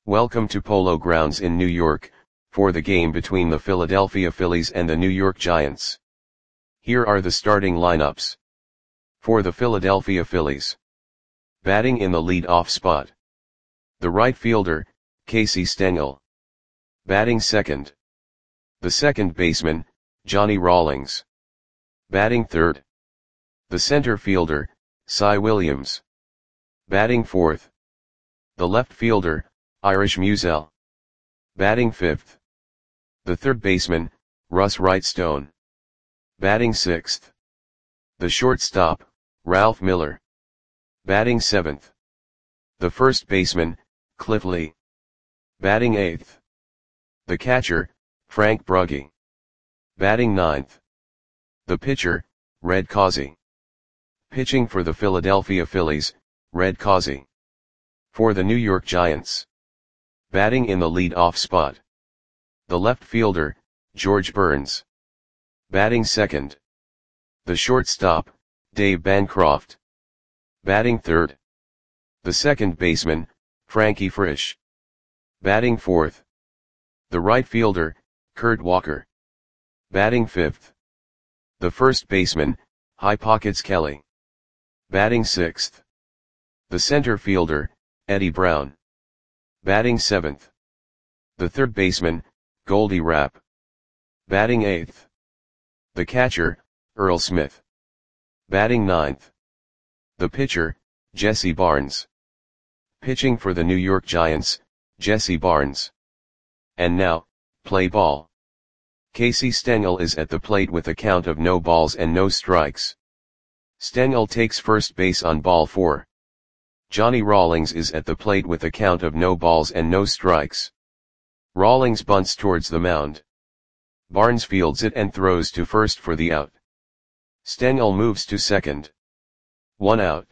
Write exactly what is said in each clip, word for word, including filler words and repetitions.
Welcome to Polo Grounds in New York, for the game between the Philadelphia Phillies and the New York Giants. Here are the starting lineups. For the Philadelphia Phillies. Batting in the lead-off spot. The right fielder, Casey Stengel. Batting second. The second baseman, Johnny Rawlings. Batting third. The center fielder, Cy Williams. Batting fourth. The left fielder, Irish Musial. Batting fifth. The third baseman, Russ Wrightstone. Batting sixth. The shortstop, Ralph Miller. Batting seventh. The first baseman, Cliff Lee. Batting eighth. The catcher, Frank Brugge. Batting ninth. The pitcher, Red Causey. Pitching for the Philadelphia Phillies, Red Causey. For the New York Giants. Batting in the lead-off spot. The left fielder, George Burns. Batting second. The shortstop, Dave Bancroft. Batting third. The second baseman, Frankie Frisch. Batting fourth. The right fielder, Kurt Walker. Batting fifth. The first baseman, High Pockets Kelly. Batting sixth. The center fielder, Eddie Brown. Batting seventh. The third baseman, Goldie Rapp. Batting eighth. The catcher, Earl Smith. Batting ninth. The pitcher, Jesse Barnes. Pitching for the New York Giants, Jesse Barnes. And now, play ball. Casey Stengel is at the plate with a count of no balls and no strikes. Stengel takes first base on ball four. Johnny Rawlings is at the plate with a count of no balls and no strikes. Rawlings bunts towards the mound. Barnes fields it and throws to first for the out. Stengel moves to second. One out.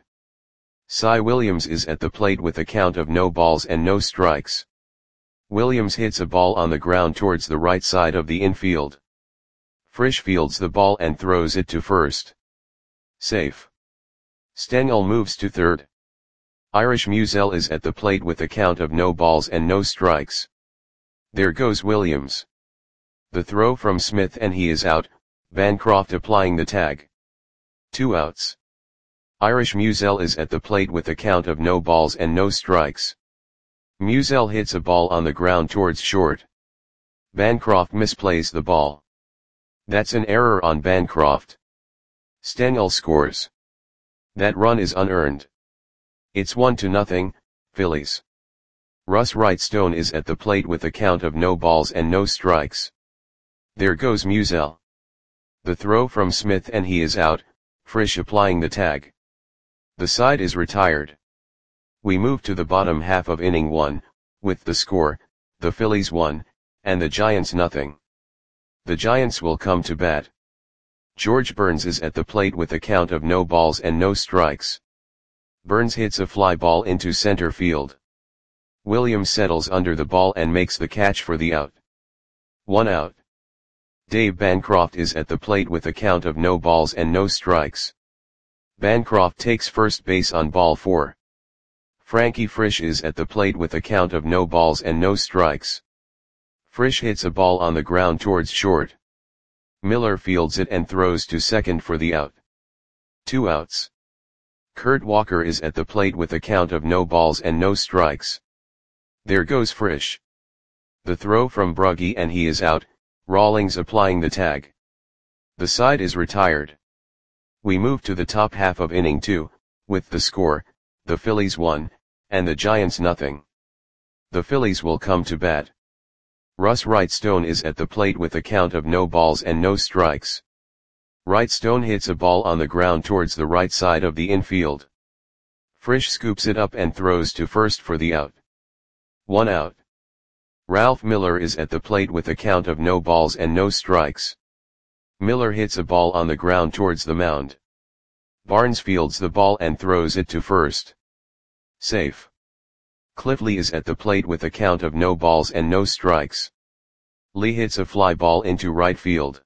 Cy Williams is at the plate with a count of no balls and no strikes. Williams hits a ball on the ground towards the right side of the infield. Frisch fields the ball and throws it to first. Safe. Stengel moves to third. Irish Musial is at the plate with a count of no balls and no strikes. There goes Williams. The throw from Smith and he is out, Bancroft applying the tag. Two outs. Irish Musial is at the plate with a count of no balls and no strikes. Musial hits a ball on the ground towards short. Bancroft misplays the ball. That's an error on Bancroft. Stengel scores. That run is unearned. It's one to nothing, Phillies. Russ Wrightstone is at the plate with a count of no balls and no strikes. There goes Musial. The throw from Smith and he is out, Frisch applying the tag. The side is retired. We move to the bottom half of inning one, with the score, the Phillies one, and the Giants nothing. The Giants will come to bat. George Burns is at the plate with a count of no balls and no strikes. Burns hits a fly ball into center field. Williams settles under the ball and makes the catch for the out. One out. Dave Bancroft is at the plate with a count of no balls and no strikes. Bancroft takes first base on ball four. Frankie Frisch is at the plate with a count of no balls and no strikes. Frisch hits a ball on the ground towards short. Miller fields it and throws to second for the out. Two outs. Kurt Walker is at the plate with a count of no balls and no strikes. There goes Frisch. The throw from Brugge and he is out, Rawlings applying the tag. The side is retired. We move to the top half of inning two, with the score, the Phillies one, and the Giants nothing. The Phillies will come to bat. Russ Wrightstone is at the plate with a count of no balls and no strikes. Wrightstone hits a ball on the ground towards the right side of the infield. Frisch scoops it up and throws to first for the out. One out. Ralph Miller is at the plate with a count of no balls and no strikes. Miller hits a ball on the ground towards the mound. Barnes fields the ball and throws it to first. Safe. Cliff Lee is at the plate with a count of no balls and no strikes. Lee hits a fly ball into right field.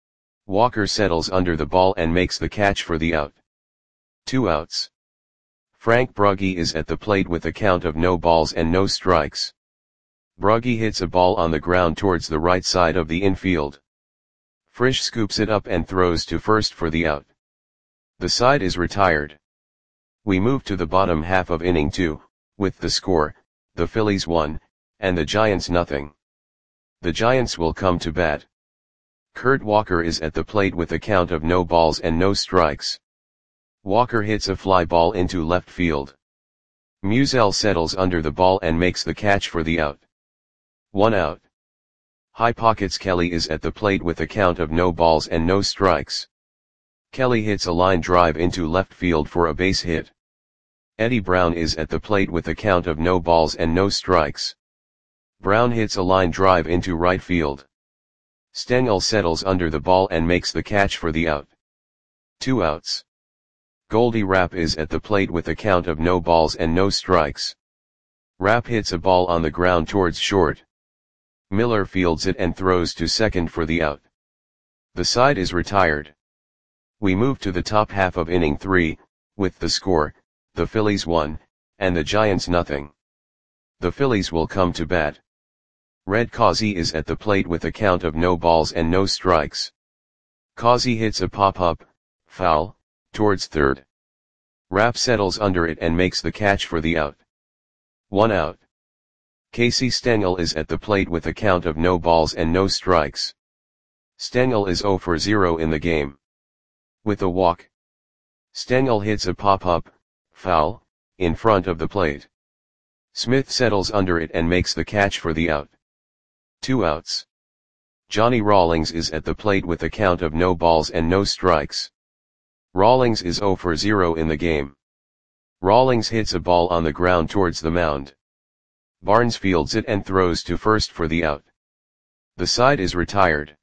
Walker settles under the ball and makes the catch for the out. Two outs. Frank Brugge is at the plate with a count of no balls and no strikes. Brugge hits a ball on the ground towards the right side of the infield. Frisch scoops it up and throws to first for the out. The side is retired. We move to the bottom half of inning two, with the score, the Phillies one, and the Giants nothing. The Giants will come to bat. Kurt Walker is at the plate with a count of no balls and no strikes. Walker hits a fly ball into left field. Musial settles under the ball and makes the catch for the out. One out. High Pockets Kelly is at the plate with a count of no balls and no strikes. Kelly hits a line drive into left field for a base hit. Eddie Brown is at the plate with a count of no balls and no strikes. Brown hits a line drive into right field. Stengel settles under the ball and makes the catch for the out. Two outs. Goldie Rapp is at the plate with a count of no balls and no strikes. Rapp hits a ball on the ground towards short. Miller fields it and throws to second for the out. The side is retired. We move to the top half of inning three, with the score, the Phillies one, and the Giants nothing. The Phillies will come to bat. Red Causey is at the plate with a count of no balls and no strikes. Causey hits a pop-up, foul, towards third. Rapp settles under it and makes the catch for the out. One out. Casey Stengel is at the plate with a count of no balls and no strikes. Stengel is zero for zero in the game. With a walk. Stengel hits a pop-up, foul, in front of the plate. Smith settles under it and makes the catch for the out. Two outs. Johnny Rawlings is at the plate with a count of no balls and no strikes. Rawlings is zero for zero in the game. Rawlings hits a ball on the ground towards the mound. Barnes fields it and throws to first for the out. The side is retired.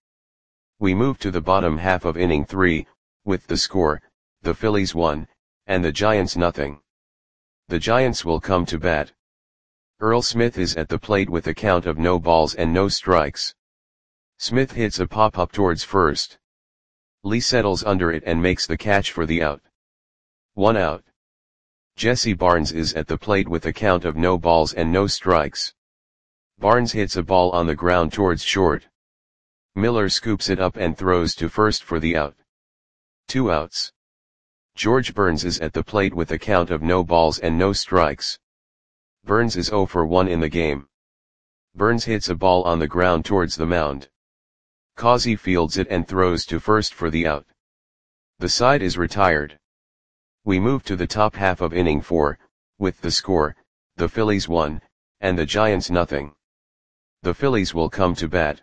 We move to the bottom half of inning three, with the score, the Phillies one, and the Giants nothing. The Giants will come to bat. Earl Smith is at the plate with a count of no balls and no strikes. Smith hits a pop-up towards first. Lee settles under it and makes the catch for the out. One out. Jesse Barnes is at the plate with a count of no balls and no strikes. Barnes hits a ball on the ground towards short. Miller scoops it up and throws to first for the out. Two outs. George Burns is at the plate with a count of no balls and no strikes. Burns is zero for one in the game. Burns hits a ball on the ground towards the mound. Causey fields it and throws to first for the out. The side is retired. We move to the top half of inning four, with the score, the Phillies one, and the Giants nothing. The Phillies will come to bat.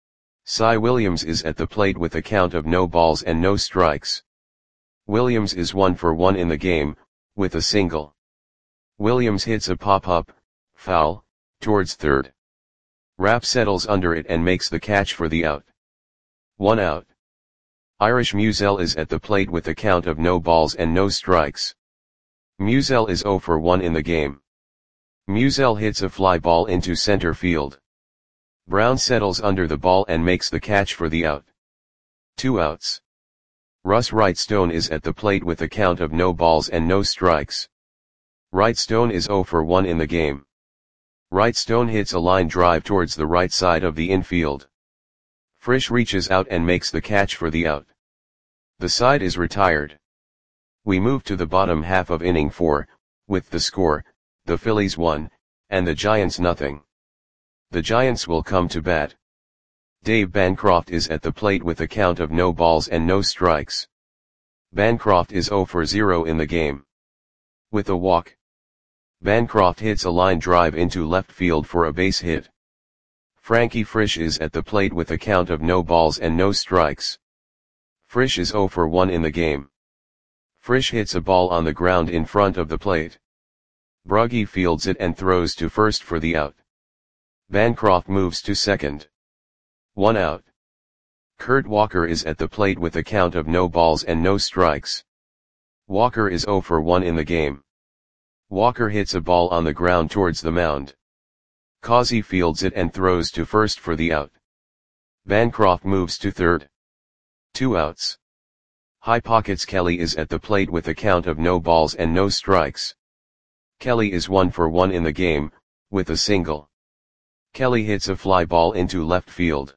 Cy Williams is at the plate with a count of no balls and no strikes. Williams is one for one in the game, with a single. Williams hits a pop-up, foul, towards third. Rapp settles under it and makes the catch for the out. One out. Irish Musial is at the plate with a count of no balls and no strikes. Musial is zero for one in the game. Musial hits a fly ball into center field. Brown settles under the ball and makes the catch for the out. Two outs. Russ Wrightstone is at the plate with a count of no balls and no strikes. Wrightstone is zero for one in the game. Wrightstone hits a line drive towards the right side of the infield. Frisch reaches out and makes the catch for the out. The side is retired. We move to the bottom half of inning four, with the score, the Phillies one, and the Giants nothing. The Giants will come to bat. Dave Bancroft is at the plate with a count of no balls and no strikes. Bancroft is zero for zero in the game. With a walk. Bancroft hits a line drive into left field for a base hit. Frankie Frisch is at the plate with a count of no balls and no strikes. Frisch is zero for one in the game. Frisch hits a ball on the ground in front of the plate. Brugge fields it and throws to first for the out. Bancroft moves to second. One out. Kurt Walker is at the plate with a count of no balls and no strikes. Walker is zero for one in the game. Walker hits a ball on the ground towards the mound. Causey fields it and throws to first for the out. Bancroft moves to third. Two outs. High Pockets Kelly is at the plate with a count of no balls and no strikes. Kelly is one for one in the game, with a single. Kelly hits a fly ball into left field.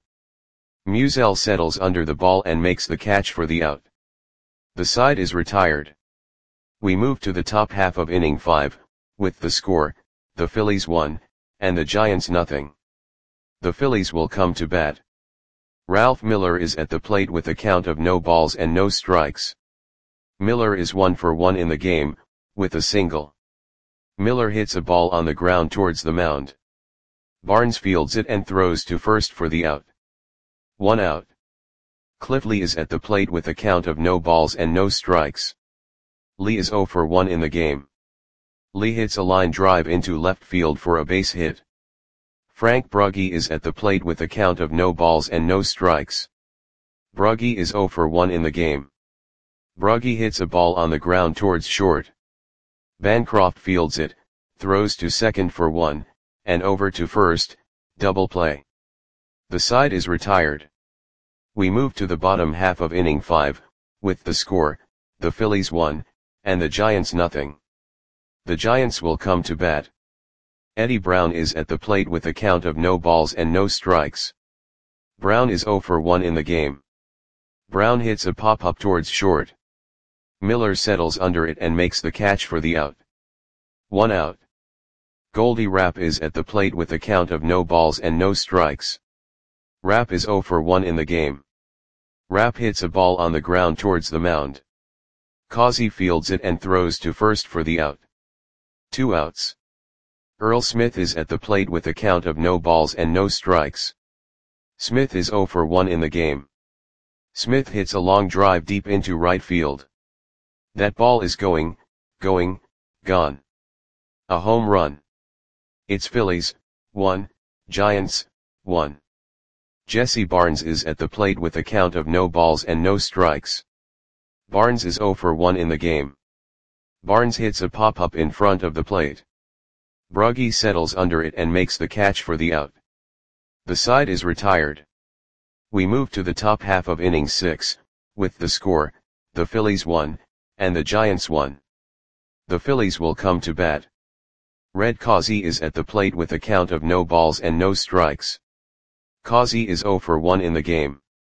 Musiel settles under the ball and makes the catch for the out. The side is retired. We move to the top half of inning five, with the score, the Phillies one, and the Giants nothing. The Phillies will come to bat. Ralph Miller is at the plate with a count of no balls and no strikes. Miller is one for one in the game, with a single. Miller hits a ball on the ground towards the mound. Barnes fields it and throws to first for the out. One out. Cliff Lee is at the plate with a count of no balls and no strikes. Lee is zero for one in the game. Lee hits a line drive into left field for a base hit. Frank Brugge is at the plate with a count of no balls and no strikes. Brugge is zero for one in the game. Brugge hits a ball on the ground towards short. Bancroft fields it, throws to second for one, and over to first, double play. The side is retired. We move to the bottom half of inning five, with the score, the Phillies one, and the Giants nothing. The Giants will come to bat. Eddie Brown is at the plate with a count of no balls and no strikes. Brown is zero for one in the game. Brown hits a pop-up towards short. Miller settles under it and makes the catch for the out. One out. Goldie Rapp is at the plate with a count of no balls and no strikes. Rapp is zero for one in the game. Rapp hits a ball on the ground towards the mound. Causey fields it and throws to first for the out. Two outs. Earl Smith is at the plate with a count of no balls and no strikes. Smith is zero for one in the game. Smith hits a long drive deep into right field. That ball is going, going, gone. A home run. It's Phillies, one, Giants, one. Jesse Barnes is at the plate with a count of no balls and no strikes. Barnes is zero for one in the game. Barnes hits a pop-up in front of the plate. Brugge settles under it and makes the catch for the out. The side is retired. We move to the top half of inning six, with the score, the Phillies one, and the Giants one. The Phillies will come to bat. Red Causey is at the plate with a count of no balls and no strikes. Causey is zero for one in the game.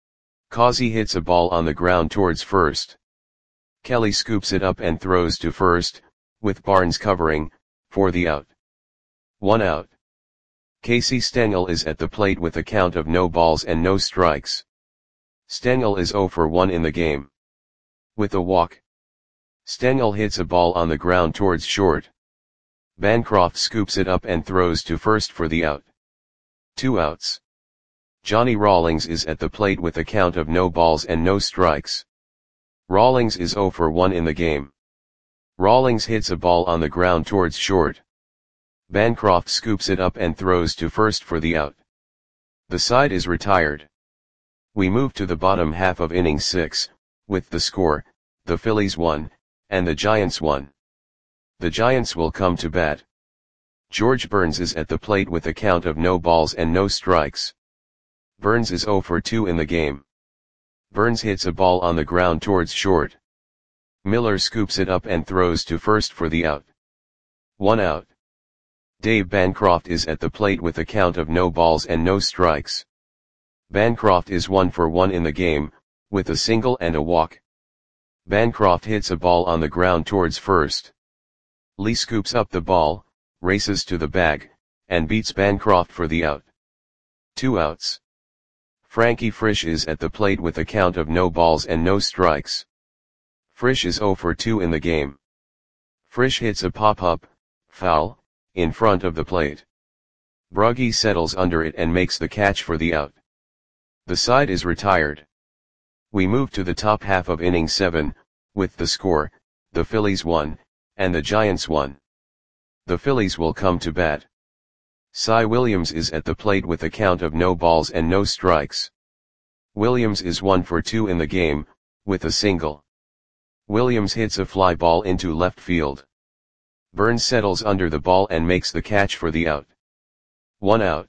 Causey hits a ball on the ground towards first. Kelly scoops it up and throws to first, with Barnes covering, for the out. One out. Casey Stengel is at the plate with a count of no balls and no strikes. Stengel is zero for one in the game. With a walk. Stengel hits a ball on the ground towards short. Bancroft scoops it up and throws to first for the out. Two outs. Johnny Rawlings is at the plate with a count of no balls and no strikes. Rawlings is zero for one in the game. Rawlings hits a ball on the ground towards short. Bancroft scoops it up and throws to first for the out. The side is retired. We move to the bottom half of inning six, with the score, the Phillies one, and the Giants one. The Giants will come to bat. George Burns is at the plate with a count of no balls and no strikes. Burns is zero for two in the game. Burns hits a ball on the ground towards short. Miller scoops it up and throws to first for the out. One out. Dave Bancroft is at the plate with a count of no balls and no strikes. Bancroft is one for one in the game, with a single and a walk. Bancroft hits a ball on the ground towards first. Lee scoops up the ball, races to the bag, and beats Bancroft for the out. Two outs. Frankie Frisch is at the plate with a count of no balls and no strikes. Frisch is zero for two in the game. Frisch hits a pop-up, foul, in front of the plate. Brugge settles under it and makes the catch for the out. The side is retired. We move to the top half of inning seven, with the score, the Phillies one, and the Giants one. The Phillies will come to bat. Cy Williams is at the plate with a count of no balls and no strikes. Williams is one for two in the game, with a single. Williams hits a fly ball into left field. Burns settles under the ball and makes the catch for the out. One out.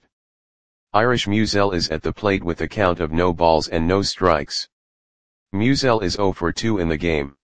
Irish Musiel is at the plate with a count of no balls and no strikes. Musiel is zero for two in the game.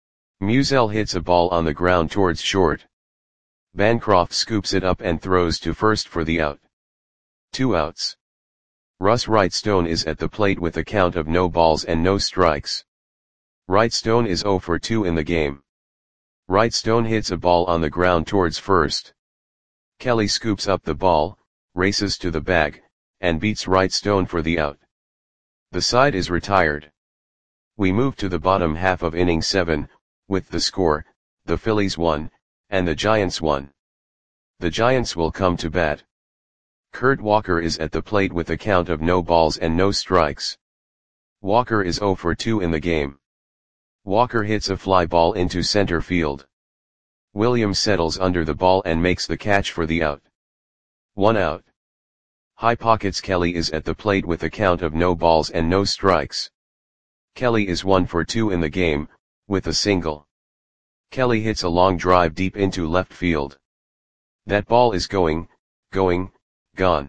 Musiel hits a ball on the ground towards short. Bancroft scoops it up and throws to first for the out. Two outs. Russ Wrightstone is at the plate with a count of no balls and no strikes. Wrightstone is oh for two in the game. Wrightstone hits a ball on the ground towards first. Kelly scoops up the ball, races to the bag, and beats Wrightstone for the out. The side is retired. We move to the bottom half of inning seven, with the score, the Phillies one, and the Giants one. The Giants will come to bat. Kurt Walker is at the plate with a count of no balls and no strikes. Walker is oh for two in the game. Walker hits a fly ball into center field. Williams settles under the ball and makes the catch for the out. One out. High Pockets Kelly is at the plate with a count of no balls and no strikes. Kelly is one for two in the game, with a single. Kelly hits a long drive deep into left field. That ball is going, going, gone.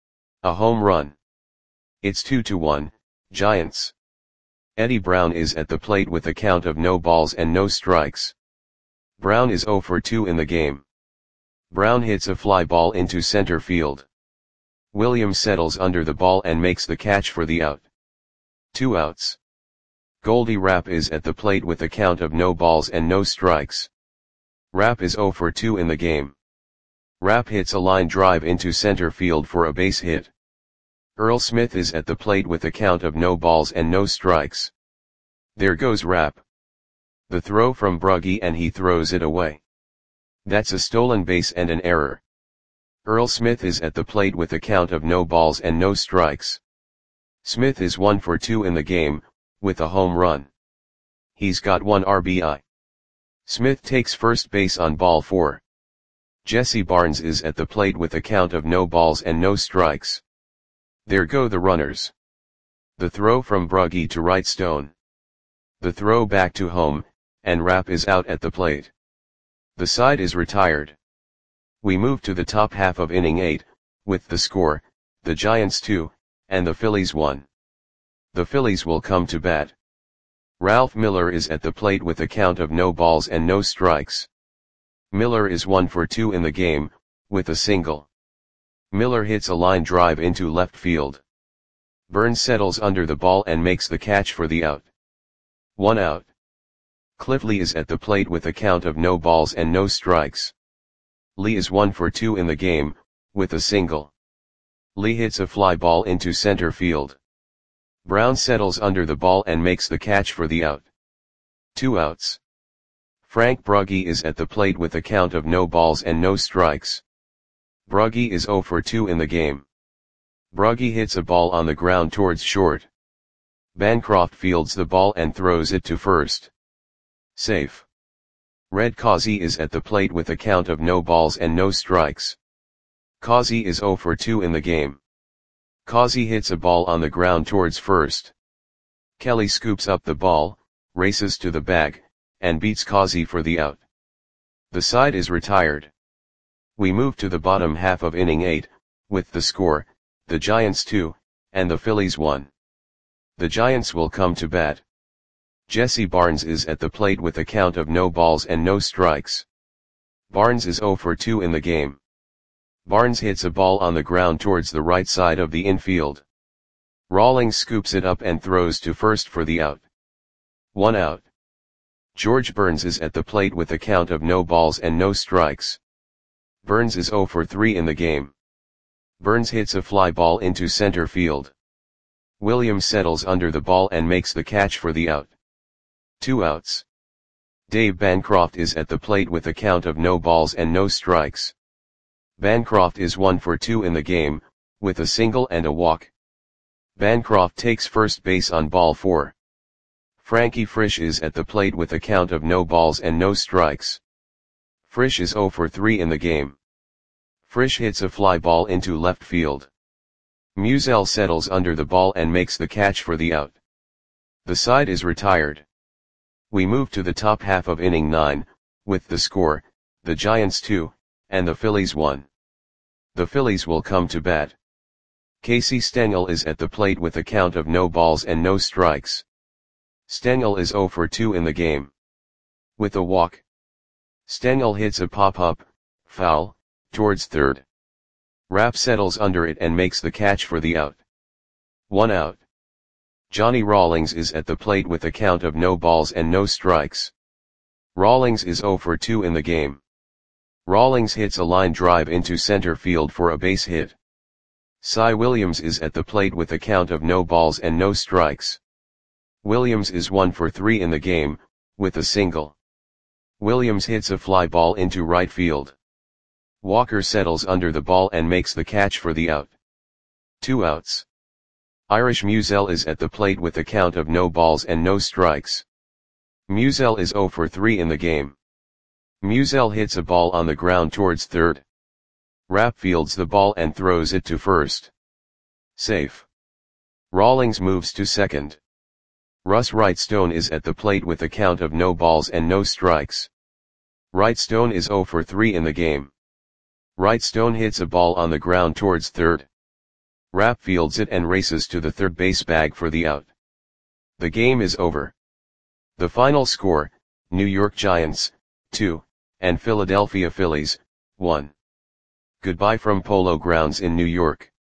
A home run. It's two to one, Giants. Eddie Brown is at the plate with a count of no balls and no strikes. Brown is oh for two in the game. Brown hits a fly ball into center field. Williams settles under the ball and makes the catch for the out. Two outs. Goldie Rapp is at the plate with a count of no balls and no strikes. Rapp is oh for two in the game. Rapp hits a line drive into center field for a base hit. Earl Smith is at the plate with a count of no balls and no strikes. There goes Rapp. The throw from Brugge and he throws it away. That's a stolen base and an error. Earl Smith is at the plate with a count of no balls and no strikes. Smith is one for two in the game, with a home run. He's got one R B I. Smith takes first base on ball four. Jesse Barnes is at the plate with a count of no balls and no strikes. There go the runners. The throw from Brugge to Wrightstone. The throw back to home, and Rapp is out at the plate. The side is retired. We move to the top half of inning eight, with the score, the Giants two, and the Phillies one. The Phillies will come to bat. Ralph Miller is at the plate with a count of no balls and no strikes. Miller is one for two in the game, with a single. Miller hits a line drive into left field. Burns settles under the ball and makes the catch for the out. One out. Cliff Lee is at the plate with a count of no balls and no strikes. Lee is one for two in the game, with a single. Lee hits a fly ball into center field. Brown settles under the ball and makes the catch for the out. Two outs. Frank Brugge is at the plate with a count of no balls and no strikes. Brugge is oh for two in the game. Brugge hits a ball on the ground towards short. Bancroft fields the ball and throws it to first. Safe. Red Causey is at the plate with a count of no balls and no strikes. Causey is oh for two in the game. Causey hits a ball on the ground towards first. Kelly scoops up the ball, races to the bag, and beats Causey for the out. The side is retired. We move to the bottom half of inning eight, with the score, the Giants two, and the Phillies one. The Giants will come to bat. Jesse Barnes is at the plate with a count of no balls and no strikes. Barnes is oh for two in the game. Barnes hits a ball on the ground towards the right side of the infield. Rawlings scoops it up and throws to first for the out. One out. George Burns is at the plate with a count of no balls and no strikes. Burns is oh for three in the game. Burns hits a fly ball into center field. Williams settles under the ball and makes the catch for the out. Two outs. Dave Bancroft is at the plate with a count of no balls and no strikes. Bancroft is one for two in the game, with a single and a walk. Bancroft takes first base on ball four. Frankie Frisch is at the plate with a count of no balls and no strikes. Frisch is oh for three in the game. Frisch hits a fly ball into left field. Musial settles under the ball and makes the catch for the out. The side is retired. We move to the top half of inning nine, with the score, the Giants two, and the Phillies one. The Phillies will come to bat. Casey Stengel is at the plate with a count of no balls and no strikes. Stengel is oh for two in the game. With a walk. Stengel hits a pop-up, foul, towards third. Rapp settles under it and makes the catch for the out. One out. Johnny Rawlings is at the plate with a count of no balls and no strikes. Rawlings is oh for two in the game. Rawlings hits a line drive into center field for a base hit. Cy Williams is at the plate with a count of no balls and no strikes. Williams is one for three in the game, with a single. Williams hits a fly ball into right field. Walker settles under the ball and makes the catch for the out. Two outs. Irish Musial is at the plate with a count of no balls and no strikes. Musial is oh for three in the game. Musial hits a ball on the ground towards third. Rapp fields the ball and throws it to first. Safe. Rawlings moves to second. Russ Wrightstone is at the plate with a count of no balls and no strikes. Wrightstone is oh for three in the game. Wrightstone hits a ball on the ground towards third. Rapp fields it and races to the third base bag for the out. The game is over. The final score, New York Giants, two, and Philadelphia Phillies, one. Goodbye from Polo Grounds in New York.